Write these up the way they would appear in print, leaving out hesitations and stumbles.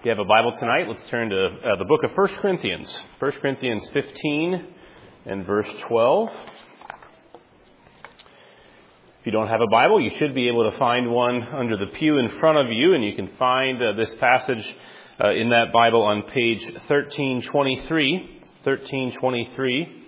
you have a Bible tonight, let's turn to the book of 1 Corinthians. 1 Corinthians 15 and verse 12. If you don't have a Bible, you should be able to find one under the pew in front of you, and you can find this passage in that Bible on page 1323. 1323.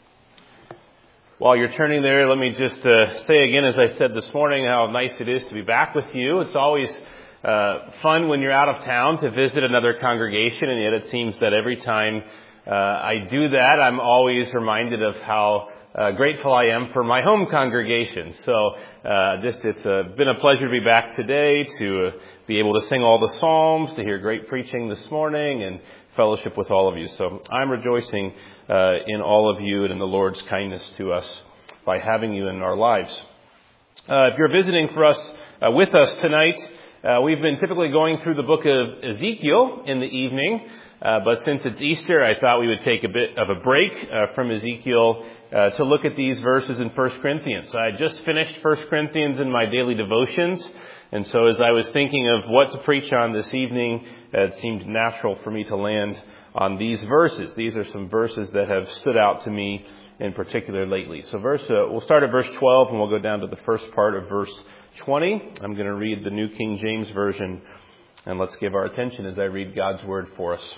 While you're turning there, let me just say again, as I said this morning, how nice it is to be back with you. It's always fun when you're out of town to visit another congregation, and yet it seems that every time I do that, I'm always reminded of how grateful I am for my home congregation. So it's been a pleasure to be back today, to be able to sing all the Psalms, to hear great preaching this morning, and fellowship with all of you. So I'm rejoicing in all of you and in the Lord's kindness to us by having you in our lives. If you're visiting with us tonight, we've been typically going through the book of Ezekiel in the evening, but since it's Easter, I thought we would take a bit of a break from Ezekiel to look at these verses in 1 Corinthians. I just finished 1 Corinthians in my daily devotions, and so as I was thinking of what to preach on this evening, it seemed natural for me to land on these verses. These are some verses that have stood out to me in particular lately. So we'll start at verse 12 and we'll go down to the first part of verse 20. I'm going to read the New King James Version, and let's give our attention as I read God's Word for us.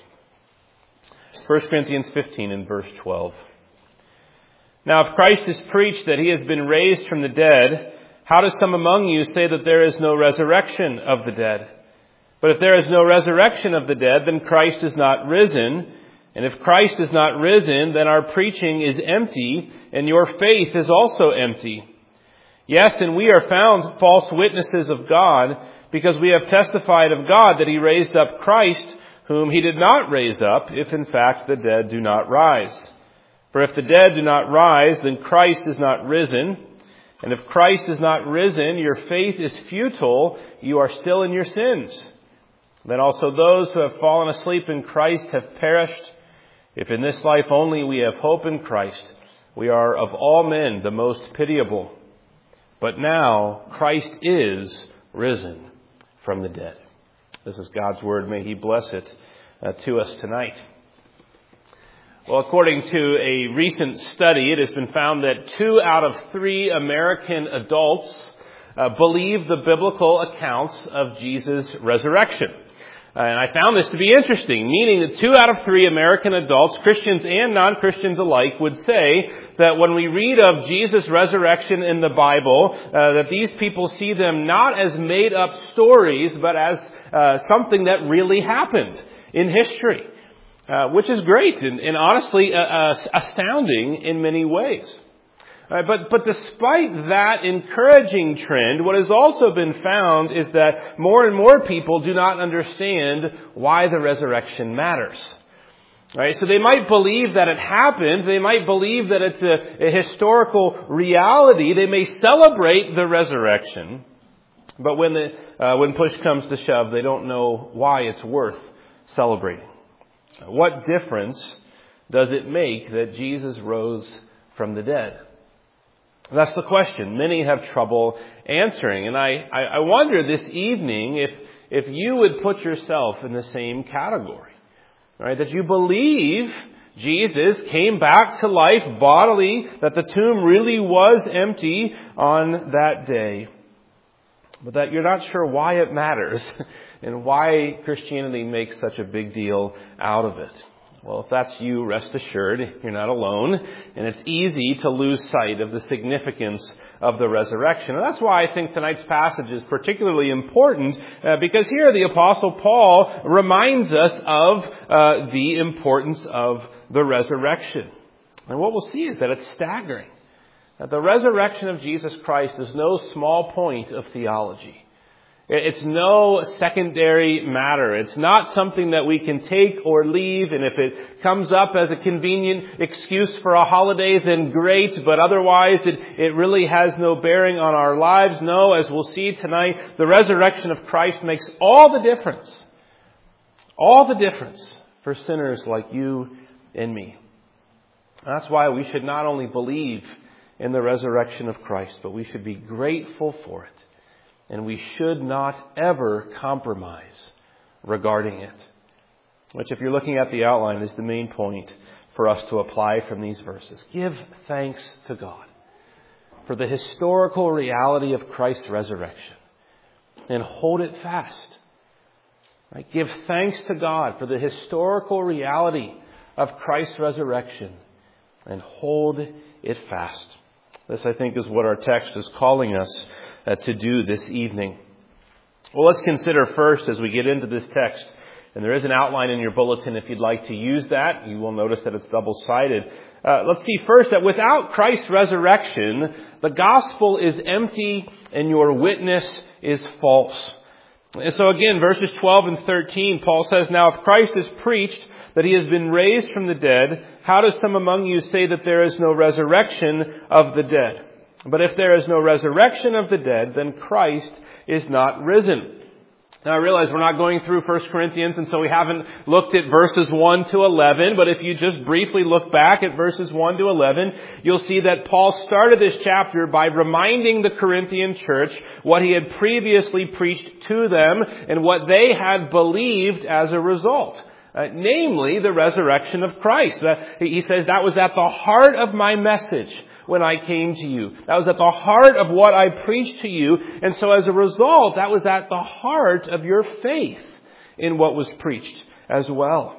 1 Corinthians 15 and verse 12. Now if Christ is preached that he has been raised from the dead, how do some among you say that there is no resurrection of the dead? But if there is no resurrection of the dead, then Christ is not risen. And if Christ is not risen, then our preaching is empty, and your faith is also empty. Yes, and we are found false witnesses of God, because we have testified of God that he raised up Christ, whom he did not raise up, if in fact the dead do not rise. For if the dead do not rise, then Christ is not risen. And if Christ is not risen, your faith is futile, you are still in your sins. Then also those who have fallen asleep in Christ have perished. If in this life only we have hope in Christ, we are of all men the most pitiable. But now Christ is risen from the dead. This is God's Word. May he bless it to us tonight. Well, according to a recent study, it has been found that 2 out of 3 American adults believe the biblical accounts of Jesus' resurrection. And I found this to be interesting, meaning that 2 out of 3 American adults, Christians and non-Christians alike, would say that when we read of Jesus' resurrection in the Bible, that these people see them not as made-up stories, but as something that really happened in history. Which is great and honestly astounding in many ways. But despite that encouraging trend, what has also been found is that more and more people do not understand why the resurrection matters. Right? So they might believe that it happened. They might believe that it's a historical reality. They may celebrate the resurrection. But when push comes to shove, they don't know why it's worth celebrating. What difference does it make that Jesus rose from the dead? That's the question many have trouble answering. And I wonder this evening if you would put yourself in the same category. Right? That you believe Jesus came back to life bodily, that the tomb really was empty on that day. But that you're not sure why it matters and why Christianity makes such a big deal out of it. Well, if that's you, rest assured, you're not alone. And it's easy to lose sight of the significance of the resurrection. And that's why I think tonight's passage is particularly important, because here the Apostle Paul reminds us of the importance of the resurrection. And what we'll see is that it's staggering. That the resurrection of Jesus Christ is no small point of theology. It's no secondary matter. It's not something that we can take or leave, and if it comes up as a convenient excuse for a holiday, then great, but otherwise it really has no bearing on our lives. No, as we'll see tonight, the resurrection of Christ makes all the difference. All the difference for sinners like you and me. That's why we should not only believe in the resurrection of Christ, but we should be grateful for it. And we should not ever compromise regarding it. which, if you're looking at the outline, is the main point for us to apply from these verses. Give thanks to God for the historical reality of Christ's resurrection and hold it fast. Right? Give thanks to God for the historical reality of Christ's resurrection and hold it fast. This, I think, is what our text is calling us to do this evening. Well, let's consider first as we get into this text, and there is an outline in your bulletin if you'd like to use that. You will notice that it's double-sided. Let's see first that without Christ's resurrection, the gospel is empty and your witness is false. And so again, verses 12 and 13, Paul says, "Now if Christ is preached that he has been raised from the dead, how does some among you say that there is no resurrection of the dead? But if there is no resurrection of the dead, then Christ is not risen." Now I realize we're not going through 1 Corinthians, and so we haven't looked at verses 1 to 11, but if you just briefly look back at verses 1 to 11, you'll see that Paul started this chapter by reminding the Corinthian church what he had previously preached to them and what they had believed as a result. Namely, the resurrection of Christ. He says, that was at the heart of my message when I came to you. That was at the heart of what I preached to you. And so as a result, that was at the heart of your faith in what was preached as well.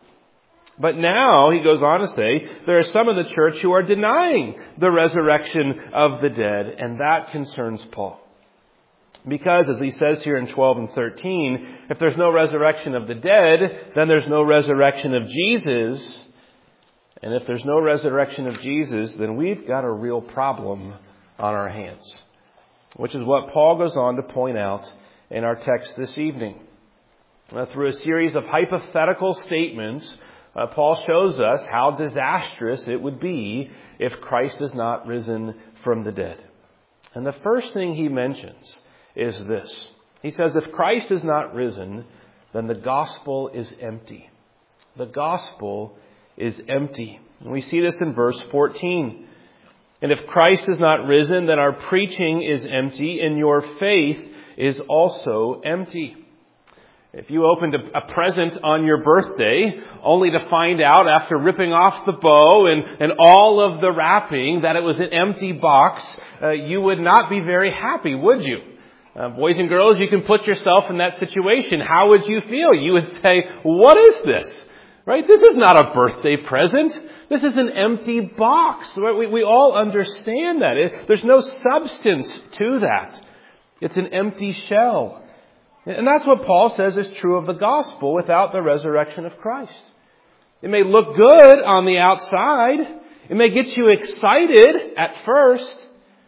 But now, he goes on to say, there are some of the church who are denying the resurrection of the dead, and that concerns Paul. Because, as he says here in 12 and 13, if there's no resurrection of the dead, then there's no resurrection of Jesus. And if there's no resurrection of Jesus, then we've got a real problem on our hands. Which is what Paul goes on to point out in our text this evening. Through a series of hypothetical statements, Paul shows us how disastrous it would be if Christ is not risen from the dead. And the first thing he mentions is this. He says, if Christ is not risen, then the gospel is empty. The gospel is empty. And we see this in verse 14. And if Christ is not risen, then our preaching is empty and your faith is also empty. If you opened a present on your birthday, only to find out after ripping off the bow and all of the wrapping that it was an empty box, you would not be very happy, would you? Boys and girls, you can put yourself in that situation. How would you feel? You would say, what is this? Right? This is not a birthday present. This is an empty box. We all understand that. There's no substance to that. It's an empty shell. And that's what Paul says is true of the gospel without the resurrection of Christ. It may look good on the outside. It may get you excited at first,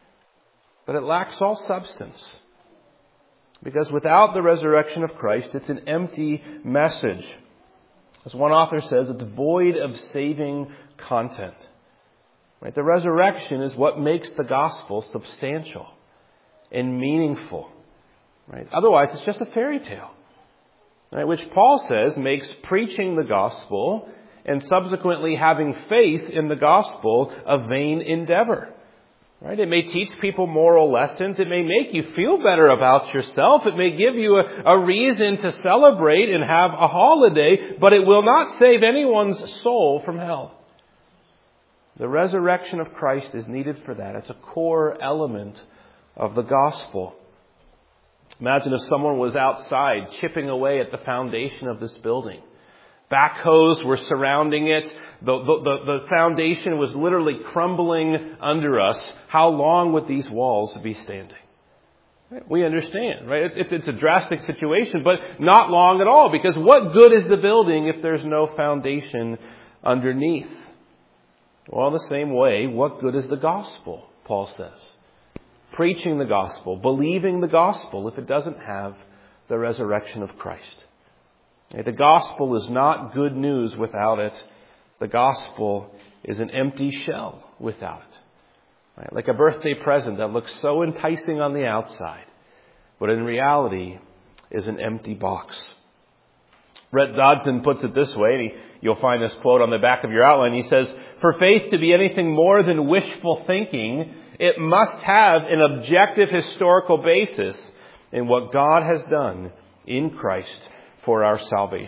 but it lacks all substance. Because without the resurrection of Christ, it's an empty message. As one author says, it's void of saving content. Right? The resurrection is what makes the gospel substantial and meaningful. Right? Otherwise, it's just a fairy tale. Right? Which Paul says makes preaching the gospel and subsequently having faith in the gospel a vain endeavor. Right? It may teach people moral lessons. It may make you feel better about yourself. It may give you a reason to celebrate and have a holiday, but it will not save anyone's soul from hell. The resurrection of Christ is needed for that. It's a core element of the gospel. Imagine if someone was outside chipping away at the foundation of this building. Backhoes were surrounding it. The foundation was literally crumbling under us. How long would these walls be standing? Right? We understand, right? It's a drastic situation, but not long at all, because what good is the building if there's no foundation underneath? Well, in the same way, what good is the gospel, Paul says? Preaching the gospel, believing the gospel, if it doesn't have the resurrection of Christ. The gospel is not good news without it. The gospel is an empty shell without it. Right? Like a birthday present that looks so enticing on the outside, but in reality is an empty box. Rhett Dodson puts it this way, and you'll find this quote on the back of your outline. He says, for faith to be anything more than wishful thinking, it must have an objective historical basis in what God has done in Christ for our salvation.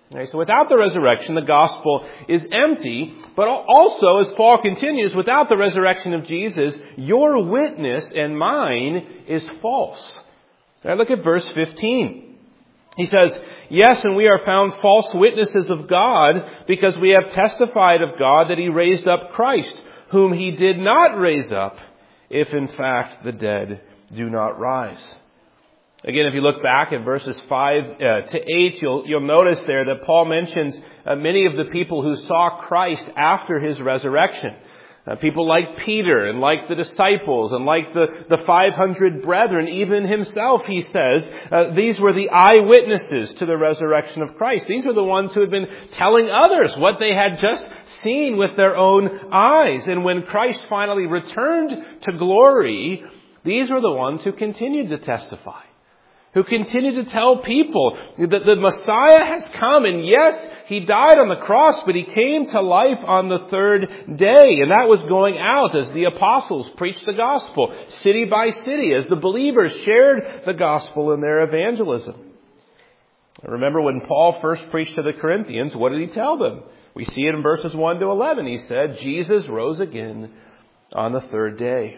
Okay, so without the resurrection, the gospel is empty. But also, as Paul continues, without the resurrection of Jesus, your witness and mine is false. Now look at verse 15. He says, yes, and we are found false witnesses of God because we have testified of God that He raised up Christ, whom He did not raise up, if in fact the dead do not rise. Again, if you look back at verses 5 to 8, you'll notice there that Paul mentions many of the people who saw Christ after His resurrection. People like Peter and like the disciples and like the 500 brethren, even himself, he says, these were the eyewitnesses to the resurrection of Christ. These were the ones who had been telling others what they had just seen with their own eyes. And when Christ finally returned to glory, these were the ones who continued to testify, who continued to tell people that the Messiah has come. And yes, He died on the cross, but He came to life on the third day. And that was going out as the apostles preached the gospel, city by city, as the believers shared the gospel in their evangelism. Remember when Paul first preached to the Corinthians, what did he tell them? We see it in verses 1 to 11. He said, Jesus rose again on the third day.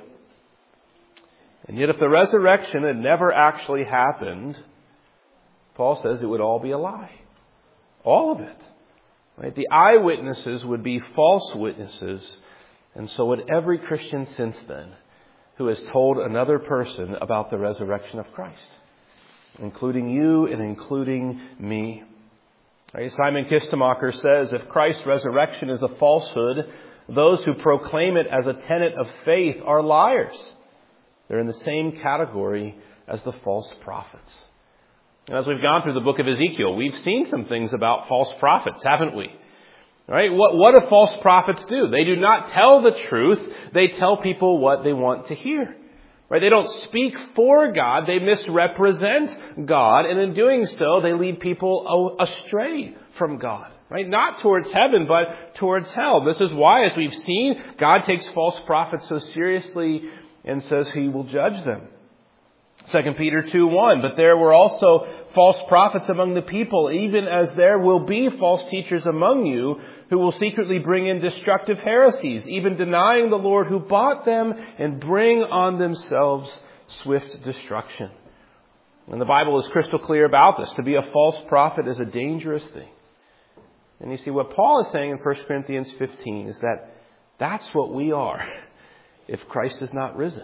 And yet if the resurrection had never actually happened, Paul says it would all be a lie. All of it. Right? The eyewitnesses would be false witnesses, and so would every Christian since then who has told another person about the resurrection of Christ, including you and including me. Right? Simon Kistemacher says, if Christ's resurrection is a falsehood, those who proclaim it as a tenet of faith are liars. They're in the same category as the false prophets. And as we've gone through the book of Ezekiel, we've seen some things about false prophets, haven't we? Right? What do false prophets do? They do not tell the truth. They tell people what they want to hear. Right? They don't speak for God. They misrepresent God. And in doing so, they lead people astray from God. Right? Not towards heaven, but towards hell. This is why, as we've seen, God takes false prophets so seriously and says He will judge them. 2 Peter 2:1, but there were also false prophets among the people, even as there will be false teachers among you who will secretly bring in destructive heresies, even denying the Lord who bought them, and bring on themselves swift destruction. And the Bible is crystal clear about this. To be a false prophet is a dangerous thing. And you see, what Paul is saying in 1 Corinthians 15 is that that's what we are if Christ is not risen.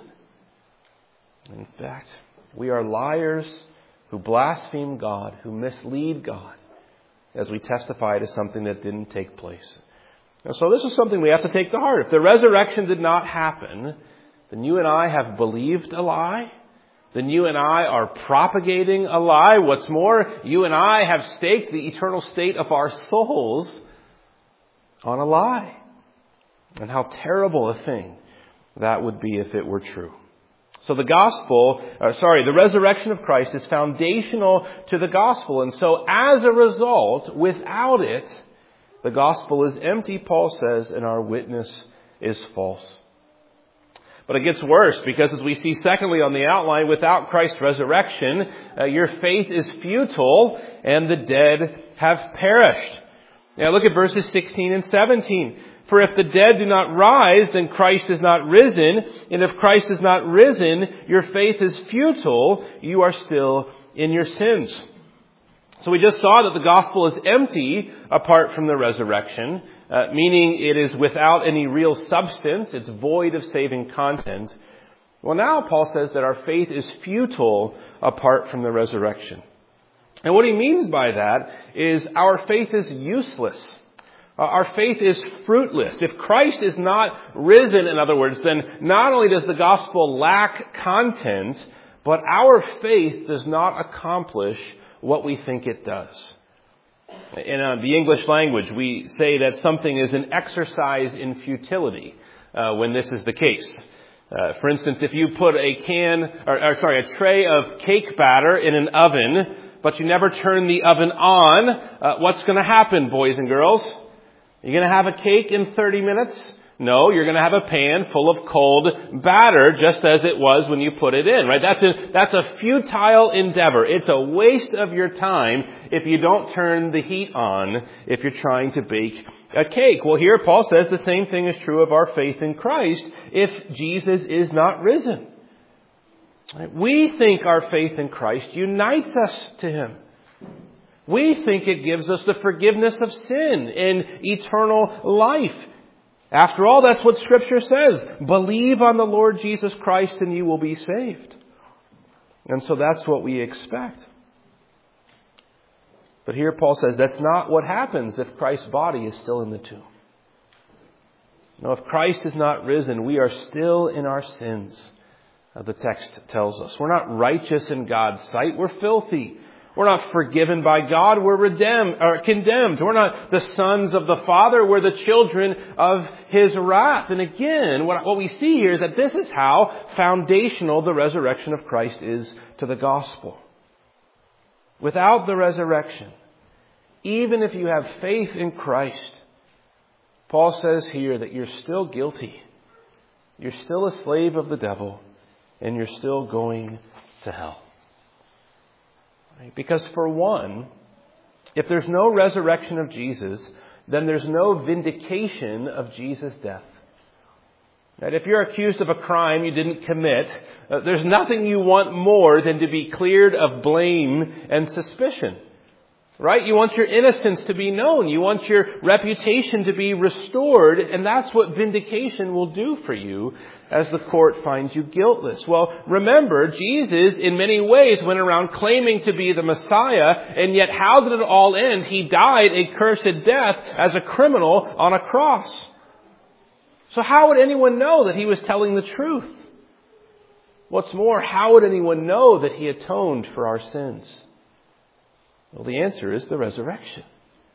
In fact, we are liars who blaspheme God, who mislead God, as we testify to something that didn't take place. And so this is something we have to take to heart. If the resurrection did not happen, then you and I have believed a lie. Then you and I are propagating a lie. What's more, you and I have staked the eternal state of our souls on a lie. And how terrible a thing that would be if it were true. So the resurrection of Christ is foundational to the gospel. And so as a result, without it, the gospel is empty, Paul says, and our witness is false. But it gets worse, because as we see secondly on the outline, without Christ's resurrection, your faith is futile and the dead have perished. Now look at verses 16 and 17. For if the dead do not rise, then Christ is not risen. And if Christ is not risen, your faith is futile. You are still in your sins. So we just saw that the gospel is empty apart from the resurrection, meaning it is without any real substance. It's void of saving content. Well, now Paul says that our faith is futile apart from the resurrection. And what he means by that is our faith is useless. Our faith is fruitless. If Christ is not risen, in other words, then not only does the gospel lack content, but our faith does not accomplish what we think it does. In the English language, we say that something is an exercise in futility when this is the case. For instance, if you put a tray of cake batter in an oven, but you never turn the oven on, what's going to happen, boys and girls? You're going to have a cake in 30 minutes? No, you're going to have a pan full of cold batter, just as it was when you put it in, right? That's a futile endeavor. It's a waste of your time if you don't turn the heat on if you're trying to bake a cake. Well, here Paul says the same thing is true of our faith in Christ if Jesus is not risen. We think our faith in Christ unites us to Him. We think it gives us the forgiveness of sin and eternal life. After all, that's what Scripture says. Believe on the Lord Jesus Christ and you will be saved. And so that's what we expect. But here Paul says that's not what happens if Christ's body is still in the tomb. No, if Christ is not risen, we are still in our sins. The text tells us. We're not righteous in God's sight. We're filthy. We're not forgiven by God. We're condemned. We're not the sons of the Father. We're the children of His wrath. And again, what we see here is that this is how foundational the resurrection of Christ is to the gospel. Without the resurrection, even if you have faith in Christ, Paul says here that you're still guilty. You're still a slave of the devil. And you're still going to hell. Right? Because for one, if there's no resurrection of Jesus, then there's no vindication of Jesus' death. Right? If you're accused of a crime you didn't commit, there's nothing you want more than to be cleared of blame and suspicion. Right? You want your innocence to be known. You want your reputation to be restored. And that's what vindication will do for you as the court finds you guiltless. Well, remember, Jesus in many ways went around claiming to be the Messiah. And yet how did it all end? He died a cursed death as a criminal on a cross. So how would anyone know that He was telling the truth? What's more, how would anyone know that He atoned for our sins? Well, the answer is the resurrection.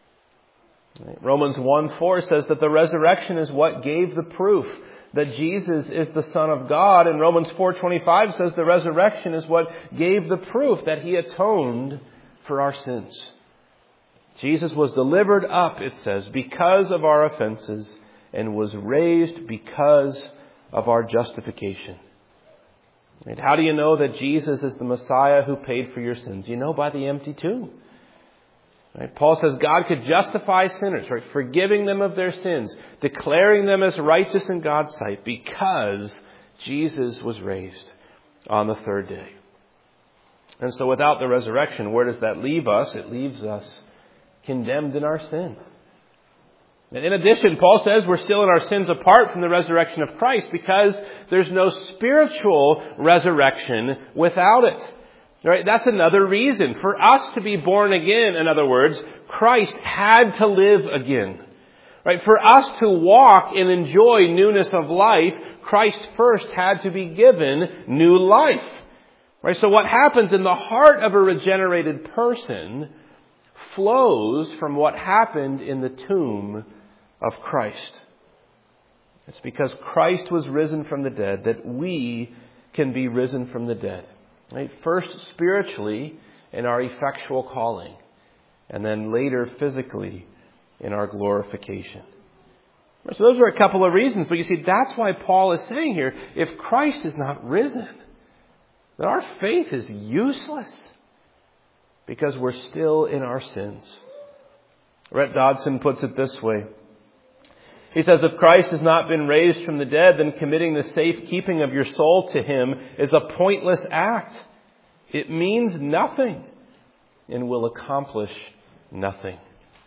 Romans 1:4 says that the resurrection is what gave the proof that Jesus is the Son of God. And Romans 4:25 says the resurrection is what gave the proof that He atoned for our sins. Jesus was delivered up, it says, because of our offenses and was raised because of our justification. And how do you know that Jesus is the Messiah who paid for your sins? You know by the empty tomb. Right? Paul says God could justify sinners, right? Forgiving them of their sins, declaring them as righteous in God's sight because Jesus was raised on the third day. And so without the resurrection, where does that leave us? It leaves us condemned in our sin. And in addition, Paul says we're still in our sins apart from the resurrection of Christ because there's no spiritual resurrection without it. Right? That's another reason. For us to be born again, in other words, Christ had to live again. Right? For us to walk and enjoy newness of life, Christ first had to be given new life. Right? So what happens in the heart of a regenerated person flows from what happened in the tomb of Christ. It's because Christ was risen from the dead that we can be risen from the dead. Right? First spiritually in our effectual calling, and then later physically in our glorification. So those are a couple of reasons, but you see, that's why Paul is saying here, if Christ is not risen, then our faith is useless because we're still in our sins. Rhett Dodson puts it this way. He says, if Christ has not been raised from the dead, then committing the safekeeping of your soul to Him is a pointless act. It means nothing and will accomplish nothing.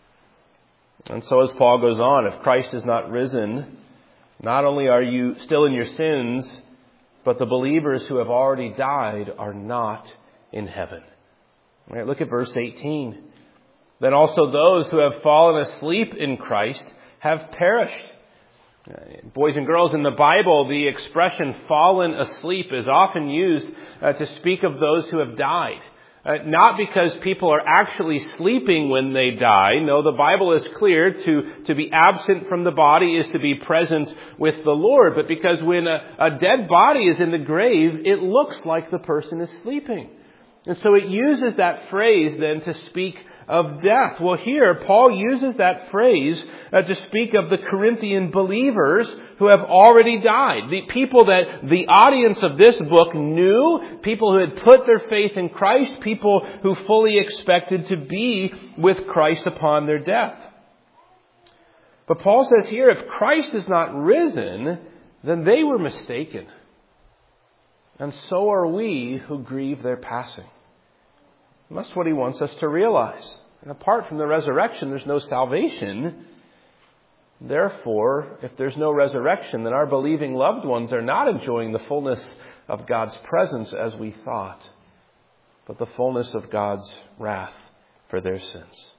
And so as Paul goes on, if Christ is not risen, not only are you still in your sins, but the believers who have already died are not in heaven. All right, look at verse 18. Then also those who have fallen asleep in Christ have perished. Boys and girls, in the Bible, the expression fallen asleep is often used to speak of those who have died. Not because people are actually sleeping when they die. No, the Bible is clear to be absent from the body is to be present with the Lord. But because when a dead body is in the grave, it looks like the person is sleeping. And so it uses that phrase then to speak of death. Well, here, Paul uses that phrase to speak of the Corinthian believers who have already died. The people that the audience of this book knew, people who had put their faith in Christ, people who fully expected to be with Christ upon their death. But Paul says here, if Christ is not risen, then they were mistaken. And so are we who grieve their passing. And that's what he wants us to realize. And apart from the resurrection, there's no salvation. Therefore, if there's no resurrection, then our believing loved ones are not enjoying the fullness of God's presence as we thought, but the fullness of God's wrath for their sins.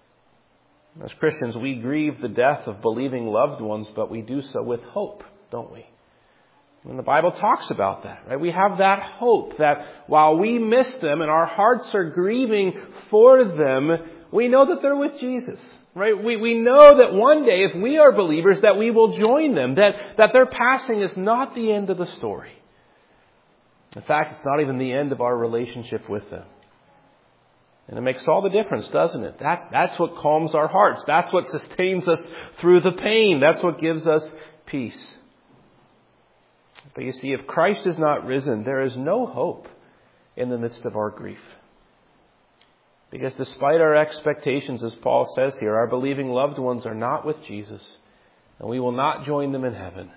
As Christians, we grieve the death of believing loved ones, but we do so with hope, don't we? And the Bible talks about that, right? We have that hope that while we miss them and our hearts are grieving for them, we know that they're with Jesus, right? We know that one day, if we are believers, that we will join them, that their passing is not the end of the story. In fact, it's not even the end of our relationship with them. And it makes all the difference, doesn't it? That's what calms our hearts. That's what sustains us through the pain. That's what gives us peace. But you see, if Christ is not risen, there is no hope in the midst of our grief. Because despite our expectations, as Paul says here, our believing loved ones are not with Jesus, and we will not join them in heaven.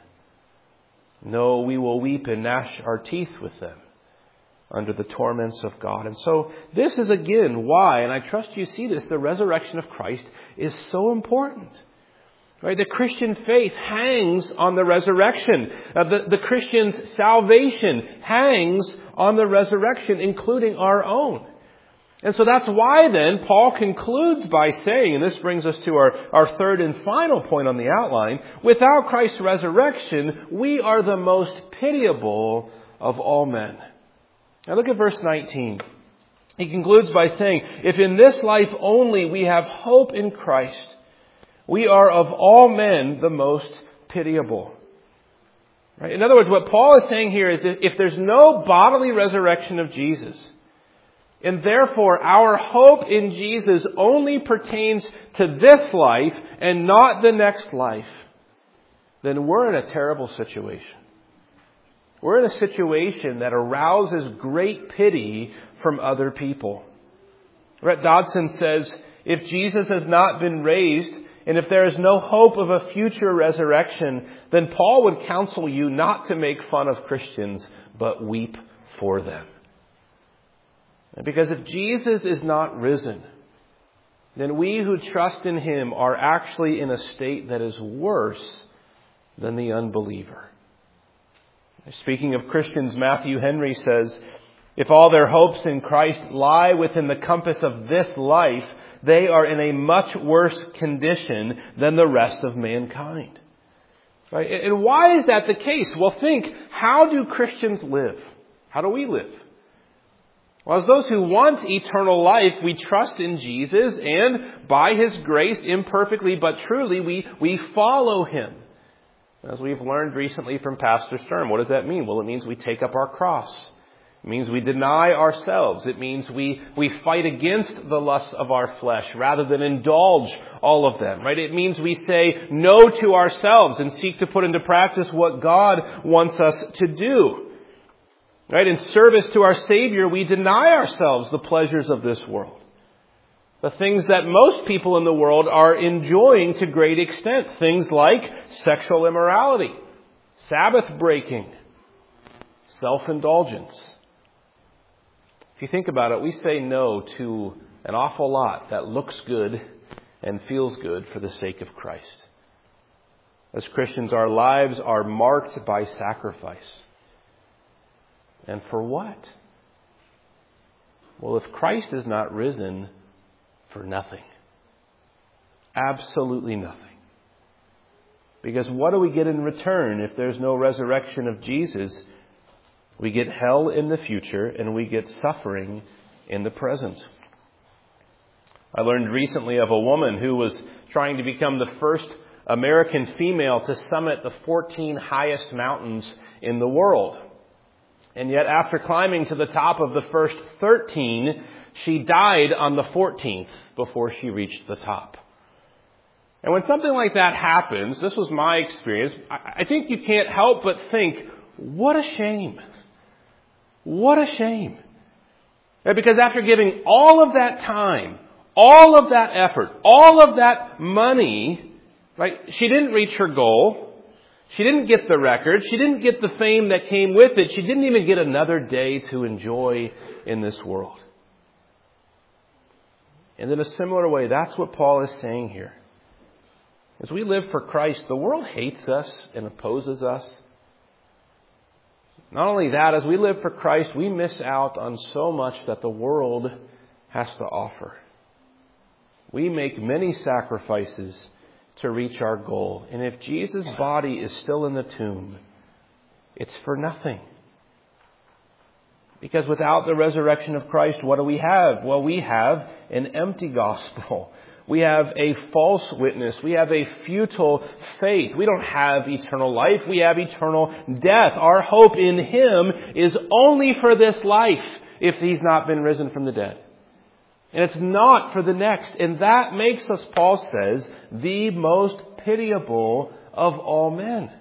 No, we will weep and gnash our teeth with them under the torments of God. And so this is again why, and I trust you see this, the resurrection of Christ is so important. Right? The Christian faith hangs on the resurrection. The Christian's salvation hangs on the resurrection, including our own. And so that's why then Paul concludes by saying, and this brings us to our third and final point on the outline, without Christ's resurrection, we are the most pitiable of all men. Now look at verse 19. He concludes by saying, if in this life only we have hope in Christ, we are of all men the most pitiable. Right? In other words, what Paul is saying here is if there's no bodily resurrection of Jesus, and therefore our hope in Jesus only pertains to this life and not the next life, then we're in a terrible situation. We're in a situation that arouses great pity from other people. Rhett Dodson says, if Jesus has not been raised, and if there is no hope of a future resurrection, then Paul would counsel you not to make fun of Christians, but weep for them. Because if Jesus is not risen, then we who trust in Him are actually in a state that is worse than the unbeliever. Speaking of Christians, Matthew Henry says, if all their hopes in Christ lie within the compass of this life, they are in a much worse condition than the rest of mankind. Right? And why is that the case? Well, think, how do Christians live? How do we live? Well, as those who want eternal life, we trust in Jesus, and by His grace, imperfectly but truly, we follow Him. As we've learned recently from Pastor Sturm, what does that mean? Well, it means we take up our cross. It means we deny ourselves. It means we fight against the lusts of our flesh rather than indulge all of them, right? It means we say no to ourselves and seek to put into practice what God wants us to do. Right? In service to our Savior, we deny ourselves the pleasures of this world. The things that most people in the world are enjoying to great extent. Things like sexual immorality, Sabbath breaking, self-indulgence. If you think about it, we say no to an awful lot that looks good and feels good for the sake of Christ. As Christians, our lives are marked by sacrifice. And for what? Well, if Christ is not risen, for nothing. Absolutely nothing. Because what do we get in return if there's no resurrection of Jesus? We get hell in the future and we get suffering in the present. I learned recently of a woman who was trying to become the first American female to summit the 14 highest mountains in the world. And yet after climbing to the top of the first 13, she died on the 14th before she reached the top. And when something like that happens, this was my experience, I think you can't help but think, what a shame. What a shame. Because after giving all of that time, all of that effort, all of that money, right, she didn't reach her goal. She didn't get the record. She didn't get the fame that came with it. She didn't even get another day to enjoy in this world. And in a similar way, that's what Paul is saying here. As we live for Christ, the world hates us and opposes us. Not only that, as we live for Christ, we miss out on so much that the world has to offer. We make many sacrifices to reach our goal. And if Jesus' body is still in the tomb, it's for nothing. Because without the resurrection of Christ, what do we have? Well, we have an empty gospel. We have a false witness. We have a futile faith. We don't have eternal life. We have eternal death. Our hope in Him is only for this life if He's not been risen from the dead. And it's not for the next. And that makes us, Paul says, the most pitiable of all men.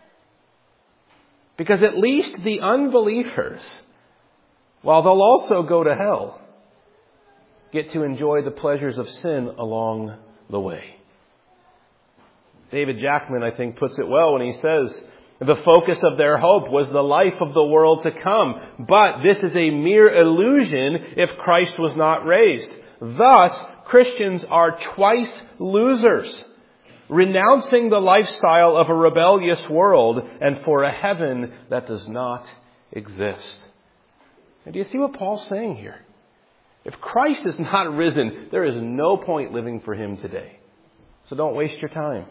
Because at least the unbelievers, while they'll also go to hell, get to enjoy the pleasures of sin along the way. David Jackman, I think, puts it well when he says, the focus of their hope was the life of the world to come. But this is a mere illusion if Christ was not raised. Thus, Christians are twice losers, renouncing the lifestyle of a rebellious world and for a heaven that does not exist. And do you see what Paul's saying here? If Christ is not risen, there is no point living for Him today. So don't waste your time.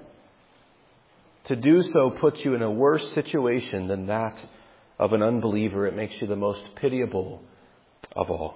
To do so puts you in a worse situation than that of an unbeliever. It makes you the most pitiable of all.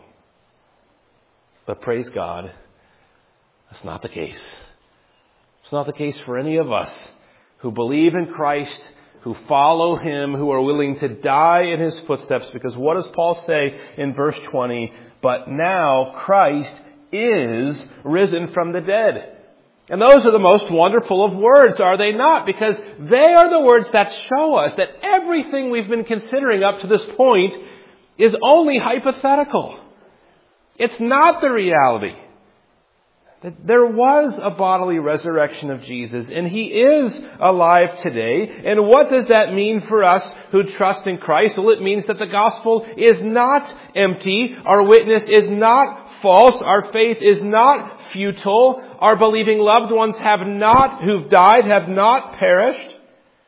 But praise God, that's not the case. It's not the case for any of us who believe in Christ, who follow Him, who are willing to die in His footsteps. Because what does Paul say in verse 20? But now Christ is risen from the dead. And those are the most wonderful of words, are they not? Because they are the words that show us that everything we've been considering up to this point is only hypothetical. It's not the reality. That there was a bodily resurrection of Jesus, and He is alive today. And what does that mean for us who trust in Christ? Well, it means that the gospel is not empty. Our witness is not false. Our faith is not futile. Our believing loved ones who've died have not perished.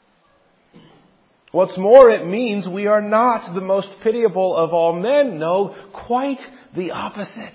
What's more, it means we are not the most pitiable of all men. No, quite the opposite.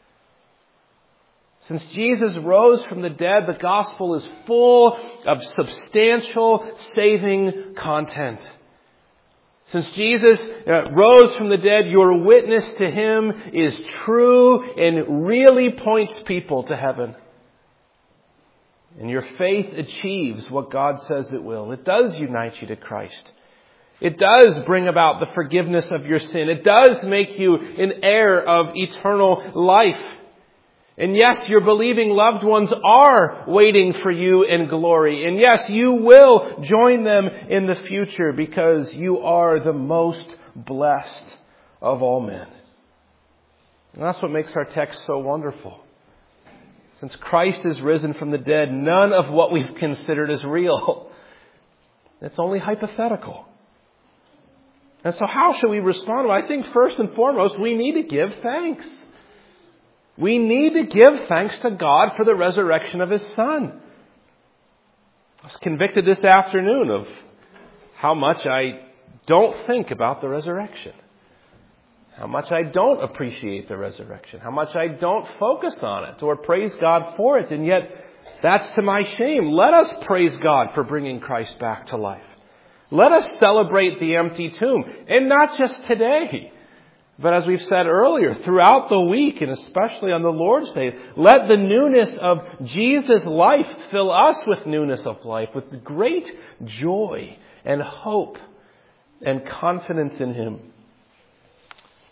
Since Jesus rose from the dead, the gospel is full of substantial saving content. Since Jesus rose from the dead, your witness to Him is true and really points people to heaven. And your faith achieves what God says it will. It does unite you to Christ. It does bring about the forgiveness of your sin. It does make you an heir of eternal life. And yes, your believing loved ones are waiting for you in glory. And yes, you will join them in the future because you are the most blessed of all men. And that's what makes our text so wonderful. Since Christ is risen from the dead, none of what we've considered is real. It's only hypothetical. And so how should we respond? Well, I think first and foremost, we need to give thanks. We need to give thanks to God for the resurrection of His Son. I was convicted this afternoon of how much I don't think about the resurrection. How much I don't appreciate the resurrection. How much I don't focus on it or praise God for it. And yet, that's to my shame. Let us praise God for bringing Christ back to life. Let us celebrate the empty tomb. And not just today. But as we've said earlier, throughout the week, and especially on the Lord's Day, let the newness of Jesus' life fill us with newness of life, with great joy and hope and confidence in Him.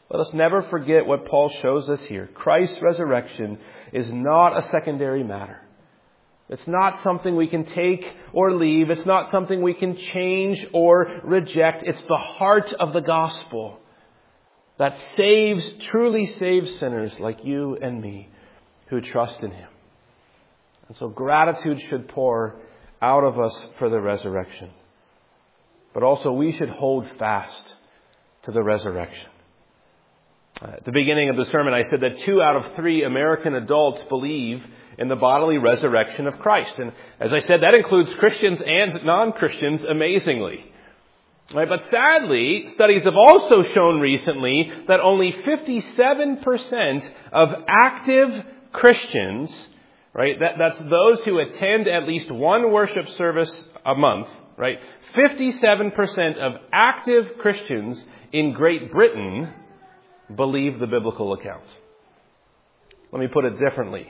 Let us never forget what Paul shows us here. Christ's resurrection is not a secondary matter. It's not something we can take or leave. It's not something we can change or reject. It's the heart of the gospel that truly saves sinners like you and me who trust in Him. And so gratitude should pour out of us for the resurrection. But also we should hold fast to the resurrection. At the beginning of the sermon, I said that 2 out of 3 American adults believe in the bodily resurrection of Christ. And as I said, that includes Christians and non-Christians, amazingly. Right? But sadly, studies have also shown recently that only 57% of active Christians, right, that's those who attend at least one worship service a month, right? 57% of active Christians in Great Britain believe the biblical account. Let me put it differently.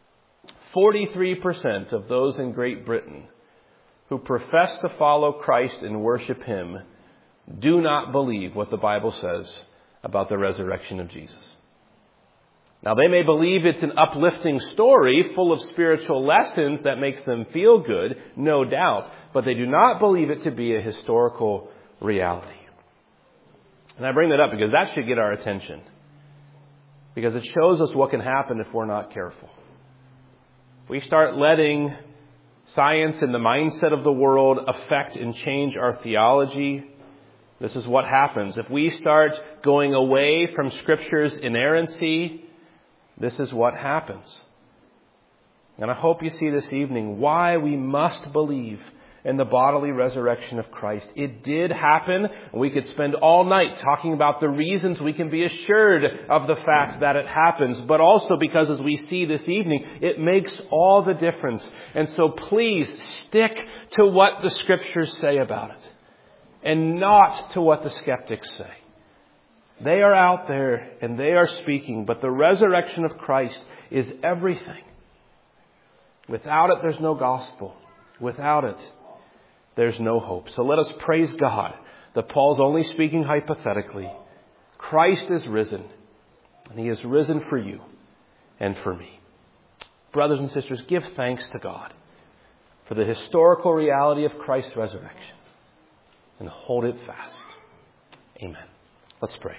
43% of those in Great Britain who profess to follow Christ and worship Him do not believe what the Bible says about the resurrection of Jesus. Now, they may believe it's an uplifting story full of spiritual lessons that makes them feel good, no doubt, but they do not believe it to be a historical reality. And I bring that up because that should get our attention. Because it shows us what can happen if we're not careful. We start letting science and the mindset of the world affect and change our theology. This is what happens. If we start going away from Scripture's inerrancy, this is what happens. And I hope you see this evening why we must believe in the bodily resurrection of Christ. It did happen. We could spend all night talking about the reasons we can be assured of the fact that it happens, but also because, as we see this evening, it makes all the difference. And so please stick to what the Scriptures say about it and not to what the skeptics say. They are out there and they are speaking, but the resurrection of Christ is everything. Without it, there's no gospel. Without it, there's no hope. So let us praise God that Paul's only speaking hypothetically. Christ is risen, and He is risen for you and for me. Brothers and sisters, give thanks to God for the historical reality of Christ's resurrection and hold it fast. Amen. Let's pray.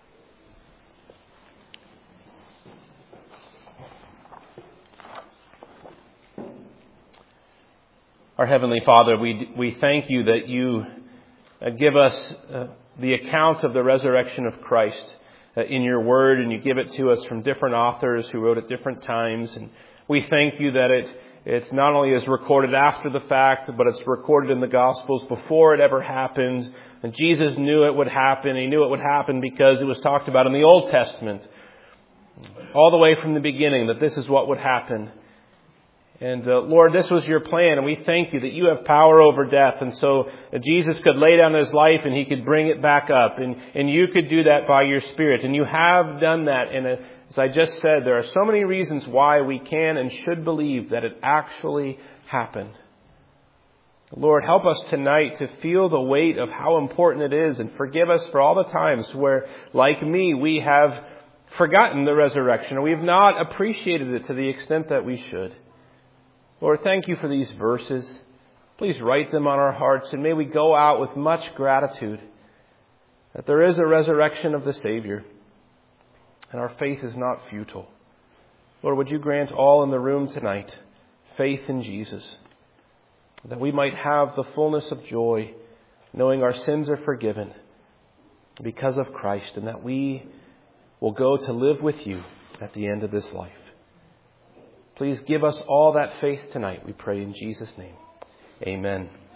Our Heavenly Father, we thank You that You give us the account of the resurrection of Christ in Your Word, and You give it to us from different authors who wrote at different times. And we thank You that it's not only is recorded after the fact, but it's recorded in the Gospels before it ever happened. And Jesus knew it would happen. He knew it would happen because it was talked about in the Old Testament, all the way from the beginning, that this is what would happen. And Lord, this was Your plan, and we thank You that You have power over death. And so Jesus could lay down His life and He could bring it back up. And You could do that by Your Spirit. And You have done that. And as I just said, there are so many reasons why we can and should believe that it actually happened. Lord, help us tonight to feel the weight of how important it is, and forgive us for all the times where, like me, we have forgotten the resurrection, and we have not appreciated it to the extent that we should. Lord, thank You for these verses. Please write them on our hearts, and may we go out with much gratitude that there is a resurrection of the Savior, and our faith is not futile. Lord, would You grant all in the room tonight faith in Jesus, that we might have the fullness of joy, knowing our sins are forgiven because of Christ, and that we will go to live with You at the end of this life. Please give us all that faith tonight, we pray in Jesus' name. Amen.